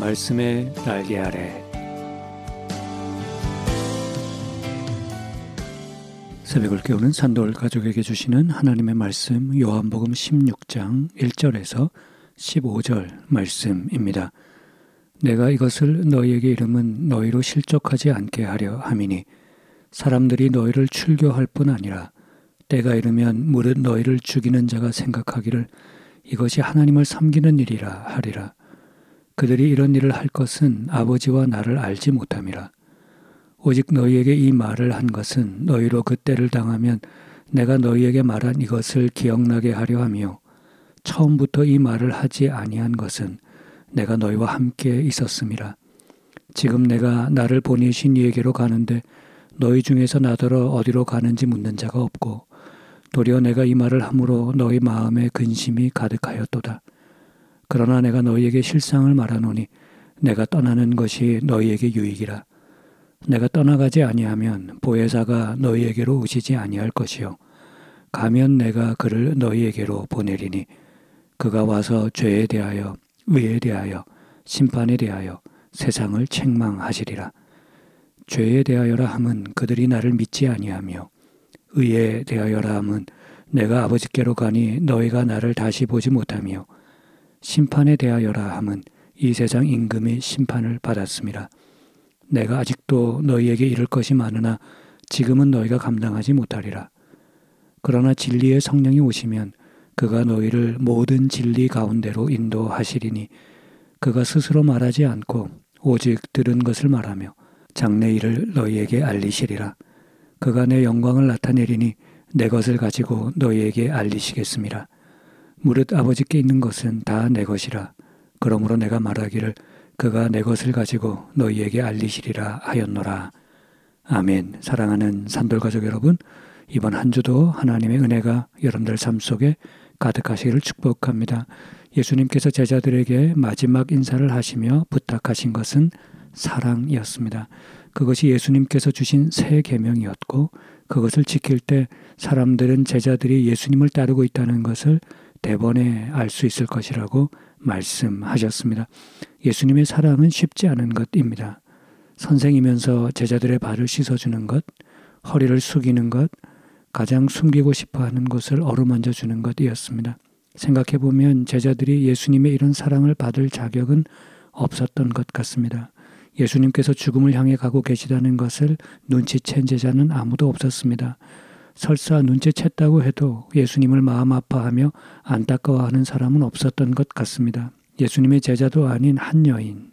말씀의 날개 아래. 새벽을 깨우는 산돌 가족에게 주시는 하나님의 말씀, 요한복음 16장 1절에서 15절 말씀입니다. 내가 이것을 너희에게 이름은 너희로 실족하지 않게 하려 함이니 사람들이 너희를 출교할 뿐 아니라 때가 이르면 무릇 너희를 죽이는 자가 생각하기를 이것이 하나님을 섬기는 일이라 하리라. 그들이 이런 일을 할 것은 아버지와 나를 알지 못함이라. 오직 너희에게 이 말을 한 것은 너희로 그 때를 당하면 내가 너희에게 말한 이것을 기억나게 하려 하며 처음부터 이 말을 하지 아니한 것은 내가 너희와 함께 있었음이라. 지금 내가 나를 보내신 이에게로 가는데 너희 중에서 나더러 어디로 가는지 묻는 자가 없고 도리어 내가 이 말을 함으로 너희 마음에 근심이 가득하였도다. 그러나 내가 너희에게 실상을 말하노니 내가 떠나는 것이 너희에게 유익이라. 내가 떠나가지 아니하면 보혜사가 너희에게로 오시지 아니할 것이요 가면 내가 그를 너희에게로 보내리니 그가 와서 죄에 대하여 의에 대하여 심판에 대하여 세상을 책망하시리라. 죄에 대하여라 함은 그들이 나를 믿지 아니하며 의에 대하여라 함은 내가 아버지께로 가니 너희가 나를 다시 보지 못하며 심판에 대하여라 함은 이 세상 임금이 심판을 받았음이라. 내가 아직도 너희에게 이를 것이 많으나 지금은 너희가 감당하지 못하리라. 그러나 진리의 성령이 오시면 그가 너희를 모든 진리 가운데로 인도하시리니 그가 스스로 말하지 않고 오직 들은 것을 말하며 장래 일을 너희에게 알리시리라. 그가 내 영광을 나타내리니 내 것을 가지고 너희에게 알리시겠음이라. 무릇 아버지께 있는 것은 다 내 것이라. 그러므로 내가 말하기를 그가 내 것을 가지고 너희에게 알리시리라 하였노라. 아멘. 사랑하는 산돌가족 여러분, 이번 한 주도 하나님의 은혜가 여러분들 삶 속에 가득하시기를 축복합니다. 예수님께서 제자들에게 마지막 인사를 하시며 부탁하신 것은 사랑이었습니다. 그것이 예수님께서 주신 새 계명이었고 그것을 지킬 때 사람들은 제자들이 예수님을 따르고 있다는 것을 대번에 알 수 있을 것이라고 말씀하셨습니다. 예수님의 사랑은 쉽지 않은 것입니다. 선생이면서 제자들의 발을 씻어주는 것, 허리를 숙이는 것, 가장 숨기고 싶어하는 것을 어루만져 주는 것이었습니다. 생각해보면 제자들이 예수님의 이런 사랑을 받을 자격은 없었던 것 같습니다. 예수님께서 죽음을 향해 가고 계시다는 것을 눈치챈 제자는 아무도 없었습니다. 설사 눈치챘다고 해도 예수님을 마음 아파하며 안타까워하는 사람은 없었던 것 같습니다. 예수님의 제자도 아닌 한 여인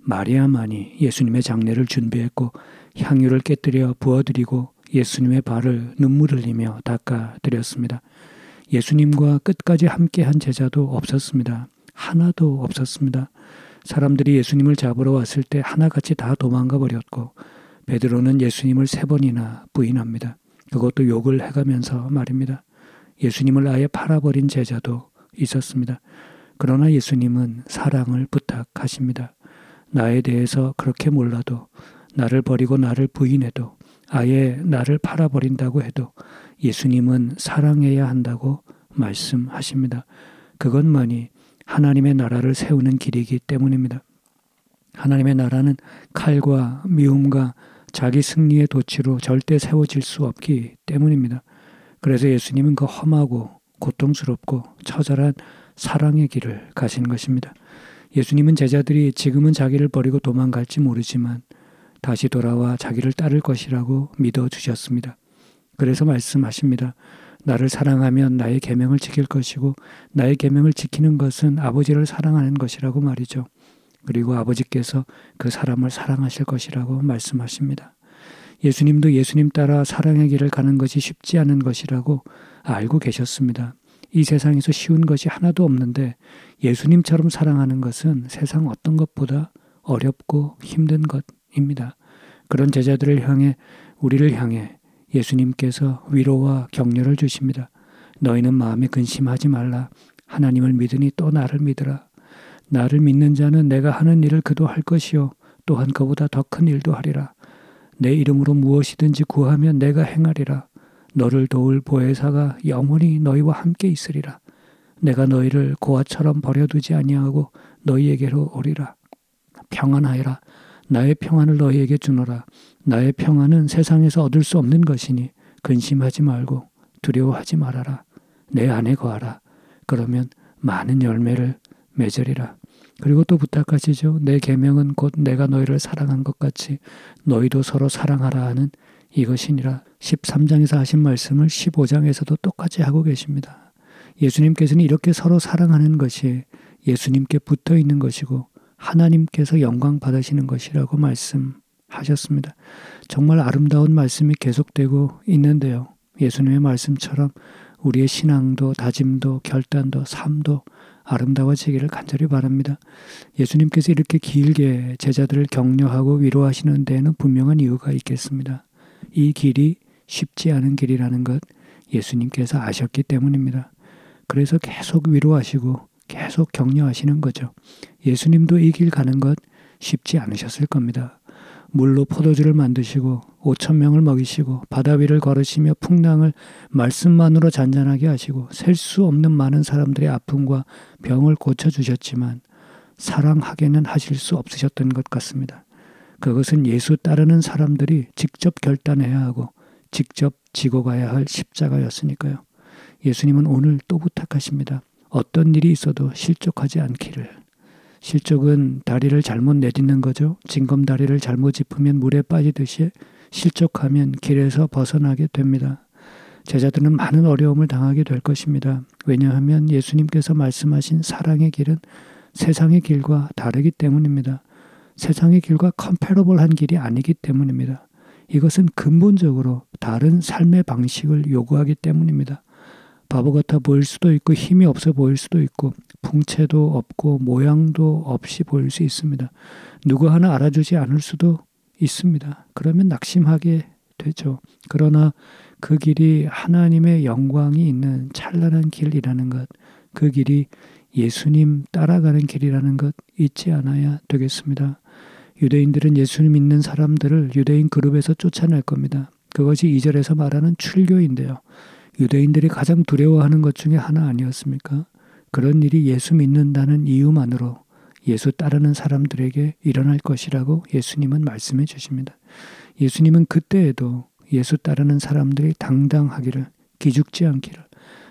마리아만이 예수님의 장례를 준비했고 향유를 깨뜨려 부어드리고 예수님의 발을 눈물 흘리며 닦아드렸습니다. 예수님과 끝까지 함께한 제자도 없었습니다. 하나도 없었습니다. 사람들이 예수님을 잡으러 왔을 때 하나같이 다 도망가 버렸고 베드로는 예수님을 3번이나 부인합니다. 그것도 욕을 해가면서 말입니다. 예수님을 아예 팔아버린 제자도 있었습니다. 그러나 예수님은 사랑을 부탁하십니다. 나에 대해서 그렇게 몰라도 나를 버리고 나를 부인해도 아예 나를 팔아버린다고 해도 예수님은 사랑해야 한다고 말씀하십니다. 그것만이 하나님의 나라를 세우는 길이기 때문입니다. 하나님의 나라는 칼과 미움과 자기 승리의 도치로 절대 세워질 수 없기 때문입니다. 그래서 예수님은 그 험하고 고통스럽고 처절한 사랑의 길을 가신 것입니다. 예수님은 제자들이 지금은 자기를 버리고 도망갈지 모르지만 다시 돌아와 자기를 따를 것이라고 믿어주셨습니다. 그래서 말씀하십니다. 나를 사랑하면 나의 계명을 지킬 것이고 나의 계명을 지키는 것은 아버지를 사랑하는 것이라고 말이죠. 그리고 아버지께서 그 사람을 사랑하실 것이라고 말씀하십니다. 예수님도 예수님 따라 사랑의 길을 가는 것이 쉽지 않은 것이라고 알고 계셨습니다. 이 세상에서 쉬운 것이 하나도 없는데 예수님처럼 사랑하는 것은 세상 어떤 것보다 어렵고 힘든 것입니다. 그런 제자들을 향해 우리를 향해 예수님께서 위로와 격려를 주십니다. 너희는 마음에 근심하지 말라. 하나님을 믿으니 또 나를 믿으라. 나를 믿는 자는 내가 하는 일을 그도 할 것이요 또한 그보다 더 큰 일도 하리라. 내 이름으로 무엇이든지 구하면 내가 행하리라. 너를 도울 보혜사가 영원히 너희와 함께 있으리라. 내가 너희를 고아처럼 버려두지 아니하고 너희에게로 오리라. 평안하여라. 나의 평안을 너희에게 주노라. 나의 평안은 세상에서 얻을 수 없는 것이니 근심하지 말고 두려워하지 말아라. 내 안에 거하라. 그러면 많은 열매를 맺으리라. 그리고 또 부탁하시죠. 내 계명은 곧 내가 너희를 사랑한 것 같이 너희도 서로 사랑하라 하는 이것이니라. 13장에서 하신 말씀을 15장에서도 똑같이 하고 계십니다. 예수님께서는 이렇게 서로 사랑하는 것이 예수님께 붙어 있는 것이고 하나님께서 영광 받으시는 것이라고 말씀하셨습니다. 정말 아름다운 말씀이 계속되고 있는데요. 예수님의 말씀처럼 우리의 신앙도 다짐도 결단도 삶도 아름다워지기를 간절히 바랍니다. 예수님께서 이렇게 길게 제자들을 격려하고 위로하시는 데에는 분명한 이유가 있겠습니다. 이 길이 쉽지 않은 길이라는 것 예수님께서 아셨기 때문입니다. 그래서 계속 위로하시고 계속 격려하시는 거죠. 예수님도 이 길 가는 것 쉽지 않으셨을 겁니다. 물로 포도주를 만드시고 5,000명을 먹이시고 바다 위를 걸으시며 풍랑을 말씀만으로 잔잔하게 하시고 셀 수 없는 많은 사람들의 아픔과 병을 고쳐주셨지만 사랑하게는 하실 수 없으셨던 것 같습니다. 그것은 예수 따르는 사람들이 직접 결단해야 하고 직접 지고 가야 할 십자가였으니까요. 예수님은 오늘 또 부탁하십니다. 어떤 일이 있어도 실족하지 않기를. 실족은 다리를 잘못 내딛는 거죠. 징검다리를 잘못 짚으면 물에 빠지듯이 실족하면 길에서 벗어나게 됩니다. 제자들은 많은 어려움을 당하게 될 것입니다. 왜냐하면 예수님께서 말씀하신 사랑의 길은 세상의 길과 다르기 때문입니다. 세상의 길과 컴패러블한 길이 아니기 때문입니다. 이것은 근본적으로 다른 삶의 방식을 요구하기 때문입니다. 바보 같아 보일 수도 있고 힘이 없어 보일 수도 있고 풍채도 없고 모양도 없이 보일 수 있습니다. 누구 하나 알아주지 않을 수도 있습니다. 그러면 낙심하게 되죠. 그러나 그 길이 하나님의 영광이 있는 찬란한 길이라는 것, 그 길이 예수님 따라가는 길이라는 것 잊지 않아야 되겠습니다. 유대인들은 예수님 믿는 사람들을 유대인 그룹에서 쫓아낼 겁니다. 그것이 2절에서 말하는 출교인데요. 유대인들이 가장 두려워하는 것 중에 하나 아니었습니까? 그런 일이 예수 믿는다는 이유만으로 예수 따르는 사람들에게 일어날 것이라고 예수님은 말씀해 주십니다. 예수님은 그때에도 예수 따르는 사람들이 당당하기를, 기죽지 않기를,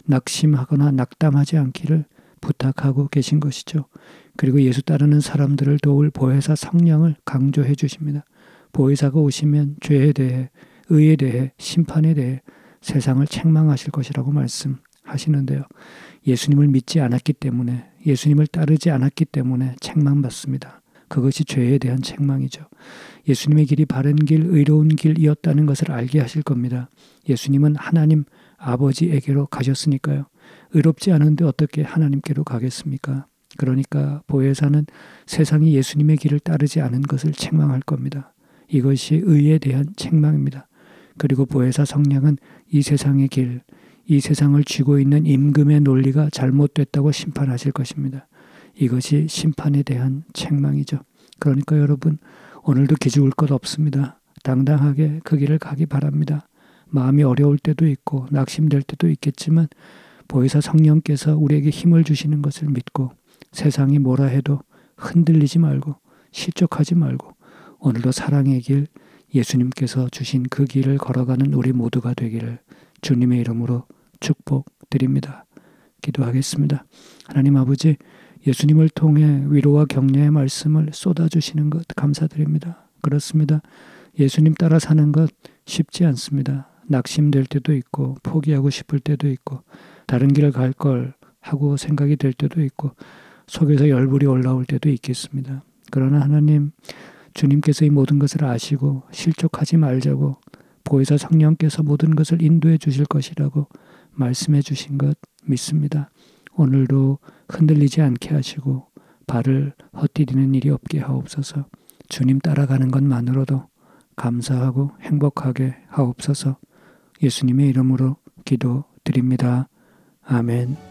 낙심하거나 낙담하지 않기를 부탁하고 계신 것이죠. 그리고 예수 따르는 사람들을 도울 보혜사 성령을 강조해 주십니다. 보혜사가 오시면 죄에 대해, 의에 대해, 심판에 대해 세상을 책망하실 것이라고 말씀하시는데요. 예수님을 믿지 않았기 때문에, 예수님을 따르지 않았기 때문에 책망받습니다. 그것이 죄에 대한 책망이죠. 예수님의 길이 바른 길, 의로운 길이었다는 것을 알게 하실 겁니다. 예수님은 하나님 아버지에게로 가셨으니까요. 의롭지 않은데 어떻게 하나님께로 가겠습니까? 그러니까 보혜사는 세상이 예수님의 길을 따르지 않은 것을 책망할 겁니다. 이것이 의에 대한 책망입니다. 그리고 보혜사 성령은 이 세상의 길, 이 세상을 쥐고 있는 임금의 논리가 잘못됐다고 심판하실 것입니다. 이것이 심판에 대한 책망이죠. 그러니까 여러분, 오늘도 기죽을 것 없습니다. 당당하게 그 길을 가기 바랍니다. 마음이 어려울 때도 있고 낙심될 때도 있겠지만 보혜사 성령께서 우리에게 힘을 주시는 것을 믿고 세상이 뭐라 해도 흔들리지 말고 실족하지 말고 오늘도 사랑의 길, 예수님께서 주신 그 길을 걸어가는 우리 모두가 되기를 주님의 이름으로 축복드립니다. 기도하겠습니다. 하나님 아버지, 예수님을 통해 위로와 격려의 말씀을 쏟아주시는 것 감사드립니다. 그렇습니다. 예수님 따라 사는 것 쉽지 않습니다. 낙심될 때도 있고 포기하고 싶을 때도 있고 다른 길을 갈 걸 하고 생각이 될 때도 있고 속에서 열불이 올라올 때도 있겠습니다. 그러나 하나님, 주님께서 이 모든 것을 아시고 실족하지 말자고 보혜사 성령께서 모든 것을 인도해 주실 것이라고 말씀해 주신 것 믿습니다. 오늘도 흔들리지 않게 하시고 발을 헛디디는 일이 없게 하옵소서. 주님 따라가는 것만으로도 감사하고 행복하게 하옵소서. 예수님의 이름으로 기도드립니다. 아멘.